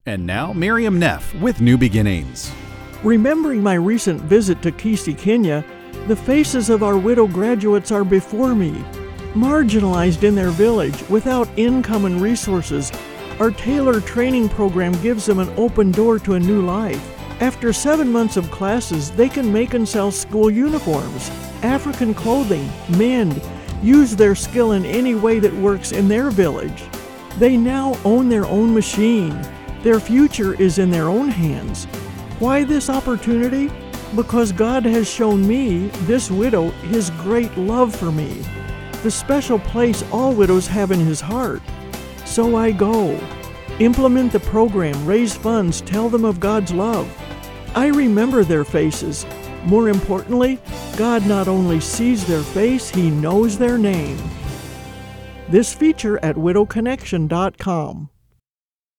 And now, Miriam Neff with New Beginnings. Remembering my recent visit to Kisii, Kenya, the faces of our widow graduates are before me. Marginalized in their village, without income and resources, our tailored training program gives them an open door to a new life. After 7 months of classes, they can make and sell school uniforms, African clothing, mend, use their skill in any way that works in their village. They now own their own machine. Their future is in their own hands. Why this opportunity? Because God has shown me, this widow, His great love for me, the special place all widows have in His heart. So I go. Implement the program, raise funds, tell them of God's love. I remember their faces. More importantly, God not only sees their face, He knows their name. This feature at widowconnection.com.